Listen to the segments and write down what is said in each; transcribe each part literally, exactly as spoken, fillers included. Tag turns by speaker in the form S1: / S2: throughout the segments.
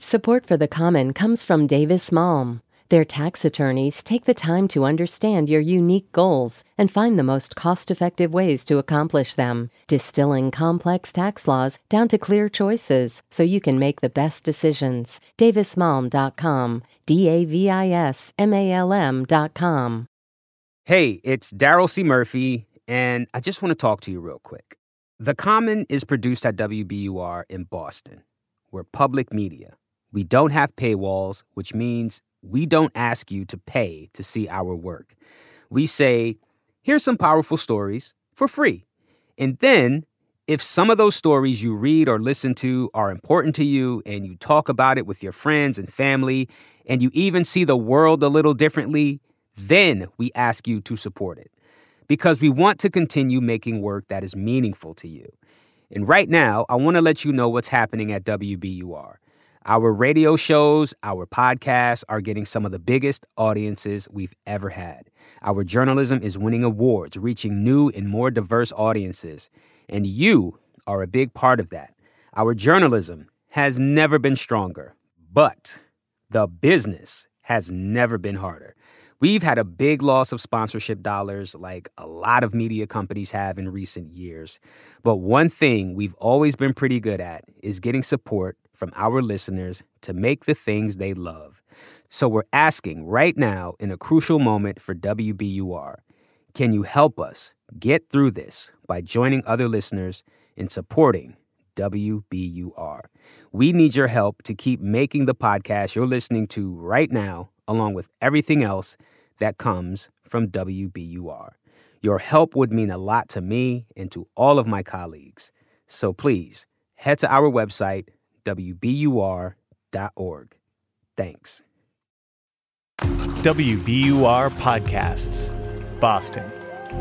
S1: Support for The Common comes from Davis Malm. Their tax attorneys take the time to understand your unique goals and find the most cost-effective ways to accomplish them, distilling complex tax laws down to clear choices so you can make the best decisions. davis malm dot com, D A V I S M A L M dot com.
S2: Hey, it's Daryl C. Murphy, and I just want to talk to you real quick. The Common is produced at W B U R in Boston. We're public media. We don't have paywalls, which means we don't ask you to pay to see our work. We say, here's some powerful stories for free. And then, if some of those stories you read or listen to are important to you and you talk about it with your friends and family, and you even see the world a little differently, then we ask you to support it. Because we want to continue making work that is meaningful to you. And right now, I want to let you know what's happening at W B U R. Our radio shows, our podcasts are getting some of the biggest audiences we've ever had. Our journalism is winning awards, reaching new and more diverse audiences. And you are a big part of that. Our journalism has never been stronger, but the business has never been harder. We've had a big loss of sponsorship dollars like a lot of media companies have in recent years. But one thing we've always been pretty good at is getting support from our listeners to make the things they love. So we're asking right now in a crucial moment for W B U R, can you help us get through this by joining other listeners in supporting W B U R? We need your help to keep making the podcast you're listening to right now, along with everything else that comes from W B U R. Your help would mean a lot to me and to all of my colleagues. So please head to our website, W B U R dot org. Thanks.
S3: W B U R Podcasts, Boston.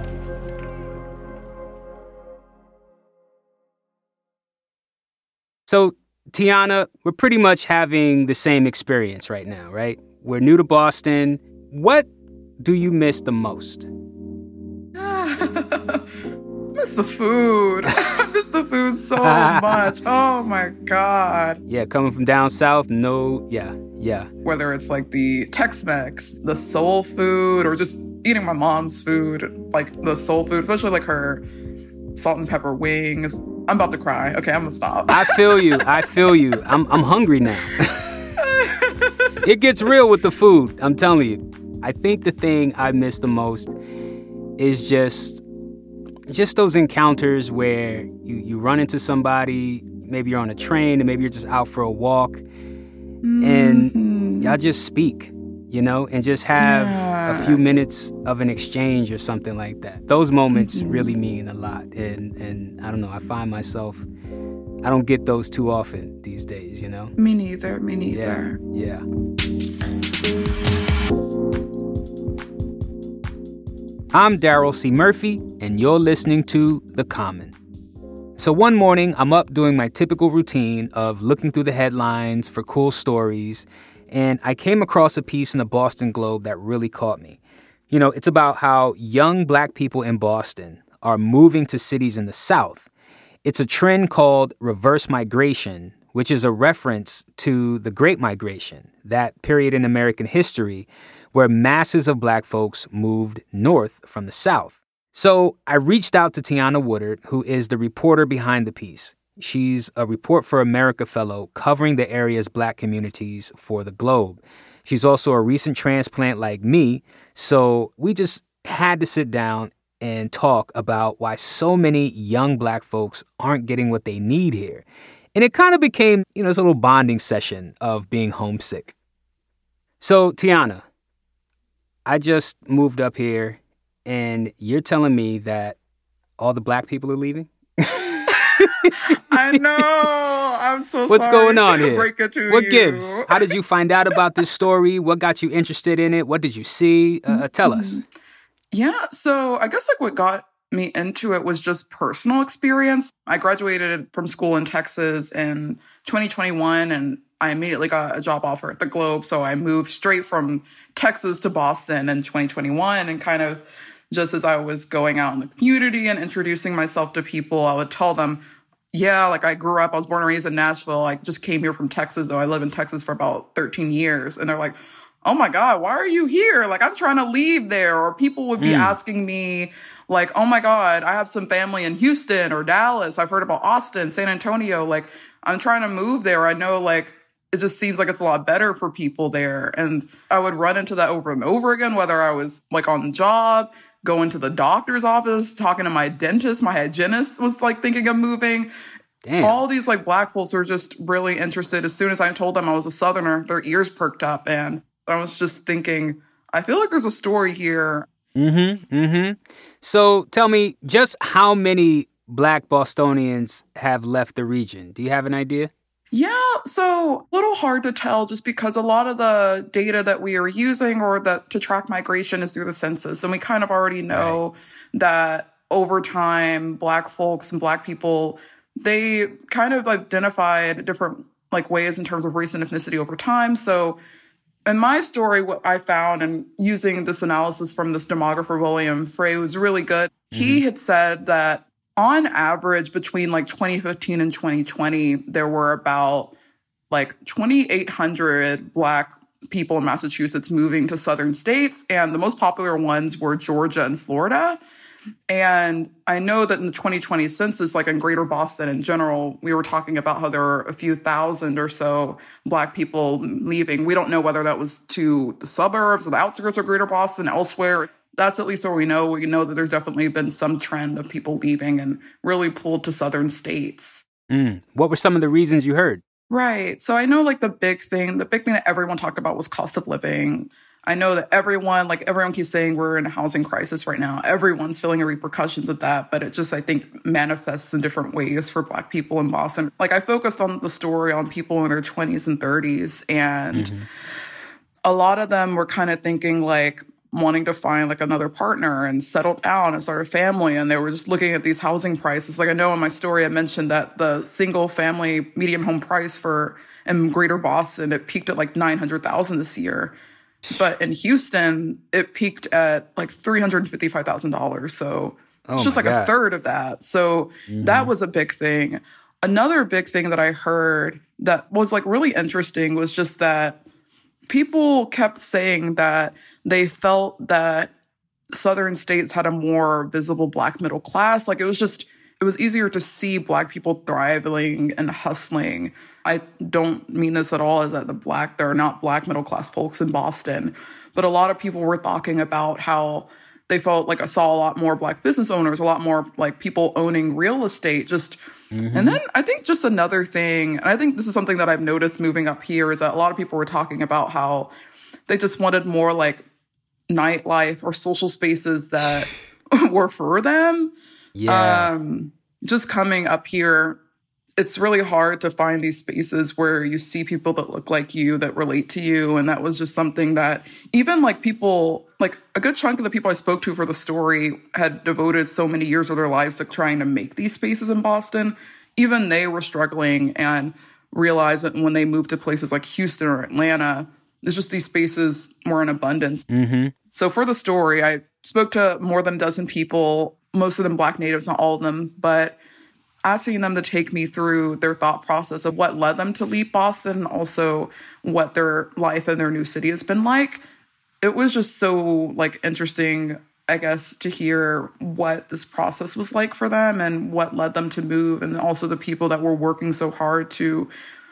S2: So, Tiana, we're pretty much having the same experience right now, right? We're new to Boston. What do you miss the most?
S4: Miss the food. I miss the food so much. Oh my God.
S2: Yeah, coming from down south, no, yeah, yeah.
S4: Whether it's like the Tex-Mex, the soul food, or just eating my mom's food, like the soul food, especially like her salt and pepper wings. I'm about to cry. Okay, I'm gonna stop.
S2: I feel you. I feel you. I'm I'm hungry now. It gets real with the food, I'm telling you. I think the thing I miss the most is just just those encounters where you, you run into somebody, maybe you're on a train, and maybe you're just out for a walk, mm-hmm. and y'all just speak, you know, and just have yeah. a few minutes of an exchange or something like that. Those moments mm-hmm. really mean a lot, and, and I don't know, I find myself, I don't get those too often these days, you know?
S4: Me neither, me neither.
S2: Yeah, yeah. I'm Daryl C. Murphy, and you're listening to The Common. So one morning, I'm up doing my typical routine of looking through the headlines for cool stories, and I came across a piece in the Boston Globe that really caught me. You know, it's about how young Black people in Boston are moving to cities in the South. It's a trend called reverse migration, which is a reference to the Great Migration, that period in American history where masses of Black folks moved north from the South. So I reached out to Tiana Woodard, who is the reporter behind the piece. She's a Report for America fellow covering the area's Black communities for the Globe. She's also a recent transplant like me, so we just had to sit down and talk about why so many young Black folks aren't getting what they need here. And it kind of became, you know, this little bonding session of being homesick. So, Tiana, I just moved up here, and you're telling me that all the Black people are leaving?
S4: I know. I'm so
S2: What's
S4: sorry.
S2: going on here?
S4: Break it to
S2: what
S4: you.
S2: gives? How did you find out about this story? What got you interested in it? What did you see? Uh, mm-hmm. Tell us.
S4: Yeah, so I guess like what got me into it was just personal experience. I graduated from school in Texas in twenty twenty-one, and I immediately got a job offer at the Globe. So I moved straight from Texas to Boston in twenty twenty-one. And kind of just as I was going out in the community and introducing myself to people, I would tell them, yeah, like I grew up, I was born and raised in Nashville. I just came here from Texas, though. I live in Texas for about thirteen years. And they're like, oh my God, why are you here? Like, I'm trying to leave there. Or people would be mm. asking me, like, oh my God, I have some family in Houston or Dallas. I've heard about Austin, San Antonio. Like, I'm trying to move there. I know, like, it just seems like it's a lot better for people there. And I would run into that over and over again, whether I was like on the job, going to the doctor's office, talking to my dentist, my hygienist was like thinking of moving.
S2: Damn.
S4: All these like Black folks were just really interested. As soon as I told them I was a Southerner, their ears perked up. And I was just thinking, I feel like there's a story here.
S2: Mm-hmm, mm-hmm. So tell me, just how many Black Bostonians have left the region? Do you have an idea?
S4: Yeah, so a little hard to tell just because a lot of the data that we are using or that to track migration is through the census. And we kind of already know right. that over time, Black folks and Black people, they kind of identified different like ways in terms of race and ethnicity over time. So in my story, what I found and using this analysis from this demographer, William Frey, was really good. Mm-hmm. He had said that on average, between like twenty fifteen and twenty twenty, there were about like twenty-eight hundred Black people in Massachusetts moving to southern states. And the most popular ones were Georgia and Florida. And I know that in the twenty twenty census, like in Greater Boston in general, we were talking about how there were a few thousand or so Black people leaving. We don't know whether that was to the suburbs or the outskirts of Greater Boston, elsewhere. That's at least what we know. We know that there's definitely been some trend of people leaving and really pulled to southern states.
S2: Mm. What were some of the reasons you heard?
S4: Right. So I know like the big thing, the big thing that everyone talked about was cost of living. I know that everyone, like everyone keeps saying we're in a housing crisis right now. Everyone's feeling the repercussions of that, but it just, I think, manifests in different ways for Black people in Boston. Like I focused on the story on people in their twenties and thirties, and mm-hmm. a lot of them were kind of thinking like, wanting to find like another partner and settle down and start a family. And they were just looking at these housing prices. Like I know in my story, I mentioned that the single family median home price for in Greater Boston, it peaked at like nine hundred thousand dollars this year. But in Houston, it peaked at like three hundred fifty-five thousand dollars. So oh it's just like God. a third of that. So mm-hmm. that was a big thing. Another big thing that I heard that was like really interesting was just that people kept saying that they felt that southern states had a more visible Black middle class. Like it was just, it was easier to see Black people thriving and hustling. I don't mean this at all as that the Black, there are not Black middle class folks in Boston, but a lot of people were talking about how they felt like I saw a lot more Black business owners, a lot more like people owning real estate, just Mm-hmm. And then I think just another thing, and I think this is something that I've noticed moving up here, is that a lot of people were talking about how they just wanted more like nightlife or social spaces that were for them.
S2: Yeah.
S4: Um, just coming up here, it's really hard to find these spaces where you see people that look like you, that relate to you. And that was just something that even like people, like a good chunk of the people I spoke to for the story had devoted so many years of their lives to trying to make these spaces in Boston. Even they were struggling and realized that when they moved to places like Houston or Atlanta, there's just these spaces more in abundance.
S2: Mm-hmm.
S4: So for the story, I spoke to more than a dozen people, most of them Black natives, not all of them, but asking them to take me through their thought process of what led them to leave Boston, also what their life in their new city has been like. It was just so like interesting, I guess, to hear what this process was like for them and what led them to move, and also the people that were working so hard to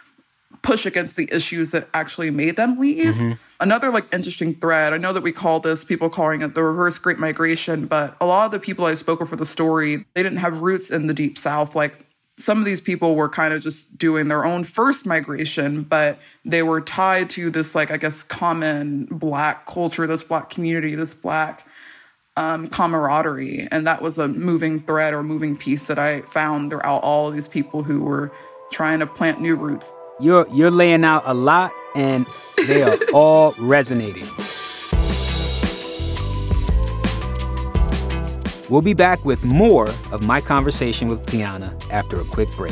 S4: push against the issues that actually made them leave. Mm-hmm. Another like interesting thread, I know that we call this, people calling it the reverse Great Migration, but a lot of the people I spoke with for the story, they didn't have roots in the Deep South. Like some of these people were kind of just doing their own first migration, but they were tied to this like, I guess, common Black culture, this Black community, this Black um, camaraderie. And that was a moving thread or moving piece that I found throughout all of these people who were trying to plant new roots.
S2: You're you're laying out a lot, and they are all resonating. We'll be back with more of my conversation with Tiana after a quick break.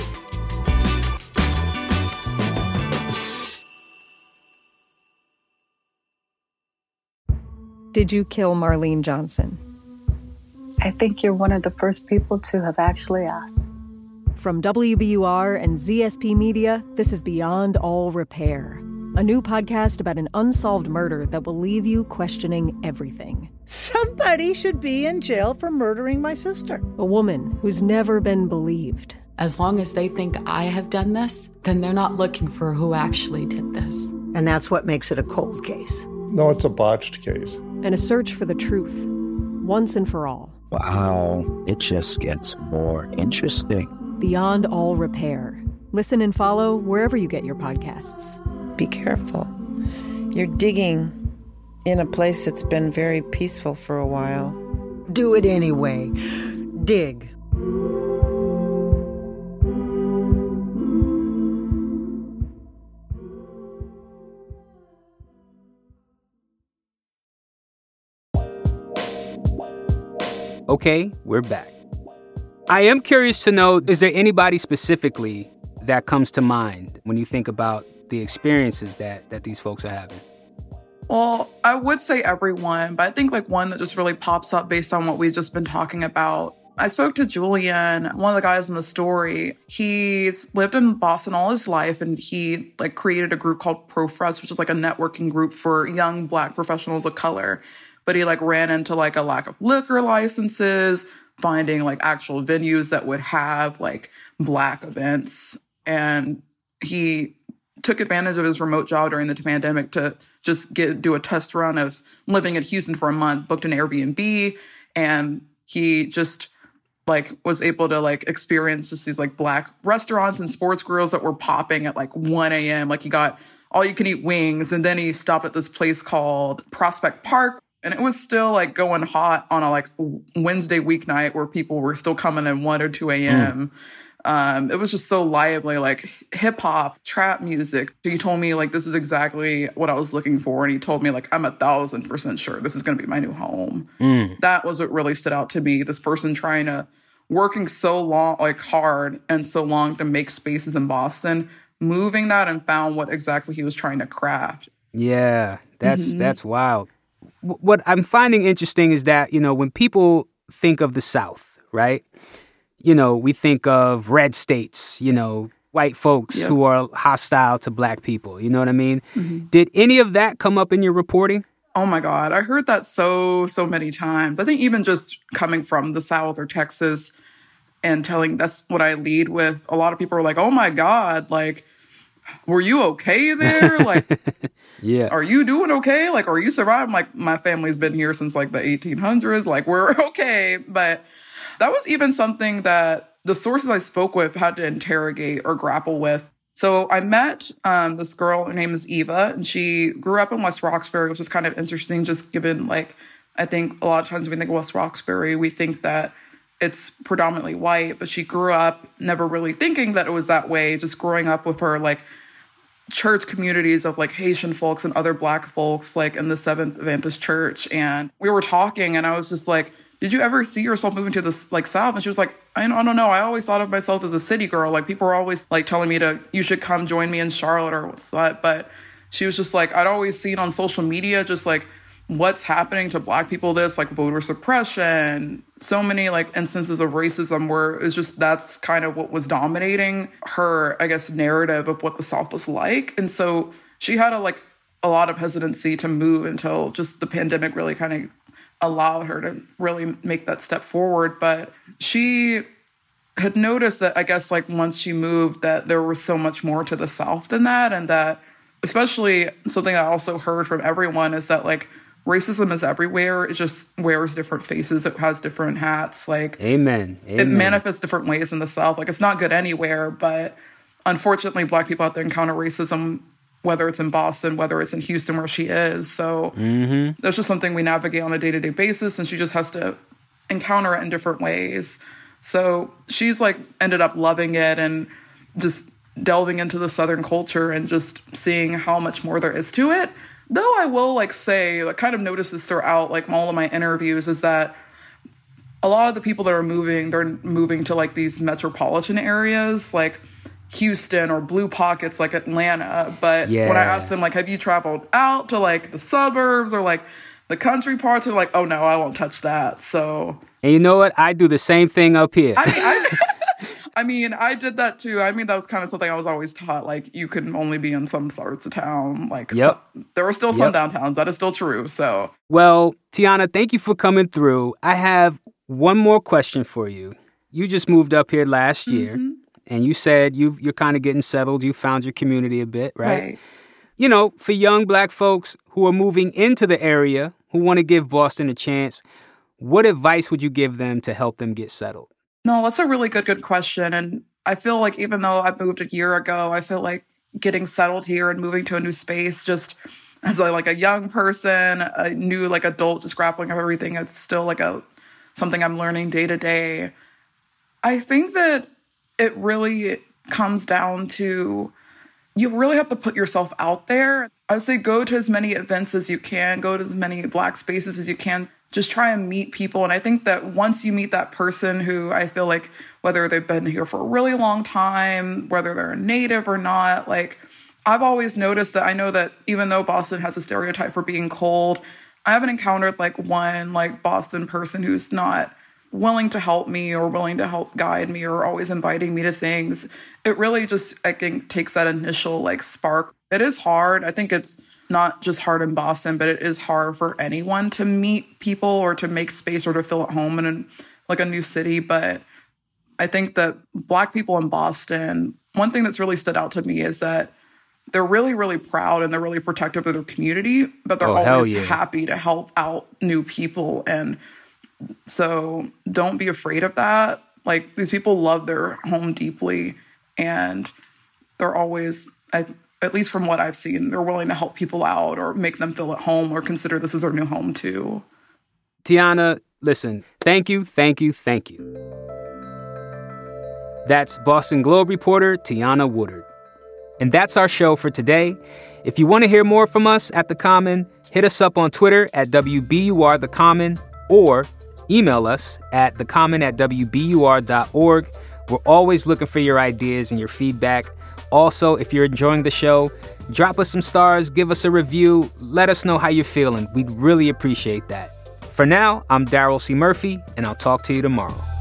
S5: Did you kill Marlene Johnson?
S6: I think you're one of the first people to have actually asked.
S5: From W B U R and Z S P Media, this is Beyond All Repair, a new podcast about an unsolved murder that will leave you questioning everything.
S6: Somebody should be in jail for murdering my sister.
S5: A woman who's never been believed.
S7: As long as they think I have done this, then they're not looking for who actually did this.
S6: And that's what makes it a cold case.
S8: No, it's a botched case.
S5: And a search for the truth, once and for all.
S9: Wow, it just gets more interesting.
S5: Beyond All Repair. Listen and follow wherever you get your podcasts.
S10: Be careful. You're digging in a place that's been very peaceful for a while.
S6: Do it anyway. Dig.
S2: Okay, we're back. I am curious to know, is there anybody specifically that comes to mind when you think about the experiences that, that these folks are having?
S4: Well, I would say everyone, but I think like one that just really pops up based on what we've just been talking about. I spoke to Julian, one of the guys in the story. He's lived in Boston all his life, and he like created a group called ProFresh, which is like a networking group for young Black professionals of color. But he like ran into like a lack of liquor licenses, finding like actual venues that would have like Black events. And he took advantage of his remote job during the pandemic to just get do a test run of living in Houston for a month, booked an Airbnb, and he just like was able to like experience just these like Black restaurants and sports grills that were popping at like one a.m. Like he got all you can eat wings, and then he stopped at this place called Prospect Park. And it was still like going hot on a like Wednesday weeknight where people were still coming in one or two a.m. Mm. Um, it was just so lively, like hip hop, trap music. He told me like, this is exactly what I was looking for. And he told me like, I'm a thousand percent sure this is going to be my new home. Mm. That was what really stood out to me. This person trying to, working so long, like hard and so long to make spaces in Boston, moving that and found what exactly he was trying to craft.
S2: Yeah, that's, mm-hmm. that's wild. What I'm finding interesting is that, you know, when people think of the South, right, you know, we think of red states, you know, white folks yep. who are hostile to Black people. You know what I mean? Mm-hmm. Did any of that come up in your reporting?
S4: Oh, my God. I heard that so, so many times. I think even just coming from the South or Texas and telling that's what I lead with, a lot of people are like, oh, my God, like, were you okay there? Like, yeah. Are you doing okay? Like, are you surviving? Like, my family's been here since like the eighteen hundreds. Like, we're okay. But that was even something that the sources I spoke with had to interrogate or grapple with. So I met um, this girl, her name is Eva, and she grew up in West Roxbury, which is kind of interesting, just given like, I think a lot of times when we think of West Roxbury, we think that it's predominantly white, but she grew up never really thinking that it was that way, just growing up with her like church communities of like Haitian folks and other Black folks like in the Seventh Adventist Church. And we were talking and I was just like, did you ever see yourself moving to the like South? And she was like, I don't, I don't know. I always thought of myself as a city girl. Like people were always like telling me to, you should come join me in Charlotte or what's that. But she was just like, I'd always seen on social media, just like what's happening to Black people, this like voter suppression, so many like instances of racism where it's just, that's kind of what was dominating her, I guess, narrative of what the South was like. And so she had a like a lot of hesitancy to move until just the pandemic really kind of allowed her to really make that step forward. But she had noticed that, I guess, like once she moved, that there was so much more to the South than that. And that especially something I also heard from everyone is that like racism is everywhere. It just wears different faces. It has different hats. Like,
S2: Amen. Amen.
S4: It manifests different ways in the South. Like, it's not good anywhere, but unfortunately, Black people out there encounter racism, whether it's in Boston, whether it's in Houston where she is. So mm-hmm. That's just something we navigate on a day-to-day basis, and she just has to encounter it in different ways. So she's like ended up loving it and just delving into the Southern culture and just seeing how much more there is to it. Though I will like say, I kind of notice this throughout like all of my interviews, is that a lot of the people that are moving, they're moving to like these metropolitan areas like Houston or blue pockets like Atlanta. But yeah. When I ask them like, have you traveled out to like the suburbs or like the country parts, they're like, oh no, I won't touch that. So,
S2: and you know what? I do the same thing up here.
S4: I mean, I, I mean, I did that too. I mean, that was kind of something I was always taught. Like, you can only be in some parts of town. Like,
S2: yep.
S4: so, there are still some
S2: yep.
S4: downtowns. That is still true. So,
S2: well, Tiana, thank you for coming through. I have one more question for you. You just moved up here last year, mm-hmm. and you said you you're kind of getting settled. You found your community a bit, right?
S4: Right.
S2: You know, for young Black folks who are moving into the area, who want to give Boston a chance, what advice would you give them to help them get settled?
S4: No, that's a really good, good question. And I feel like even though I moved a year ago, I feel like getting settled here and moving to a new space, just as a, like a young person, a new like adult, just grappling with everything, it's still like a something I'm learning day to day. I think that it really comes down to you really have to put yourself out there. I would say go to as many events as you can, go to as many Black spaces as you can. Just try and meet people. And I think that once you meet that person who I feel like whether they've been here for a really long time, whether they're a native or not, like I've always noticed that I know that even though Boston has a stereotype for being cold, I haven't encountered like one like Boston person who's not willing to help me or willing to help guide me or always inviting me to things. It really just, I think, takes that initial like spark. It is hard. I think it's not just hard in Boston, but it is hard for anyone to meet people or to make space or to feel at home in a, like a new city. But I think that Black people in Boston, one thing that's really stood out to me is that they're really, really proud and they're really protective of their community, but they're
S2: oh,
S4: always
S2: yeah.
S4: happy to help out new people. And so don't be afraid of that. Like, these people love their home deeply, and they're always, I, at least from what I've seen, they're willing to help people out or make them feel at home or consider this as their new home too.
S2: Tiana, listen, thank you, thank you, thank you. That's Boston Globe reporter Tiana Woodard. And that's our show for today. If you want to hear more from us at The Common, hit us up on Twitter at W B U R The Common or email us at thecommon at W B U R dot org. We're always looking for your ideas and your feedback. Also, if you're enjoying the show, drop us some stars, give us a review, let us know how you're feeling. We'd really appreciate that. For now, I'm Daryl C. Murphy, and I'll talk to you tomorrow.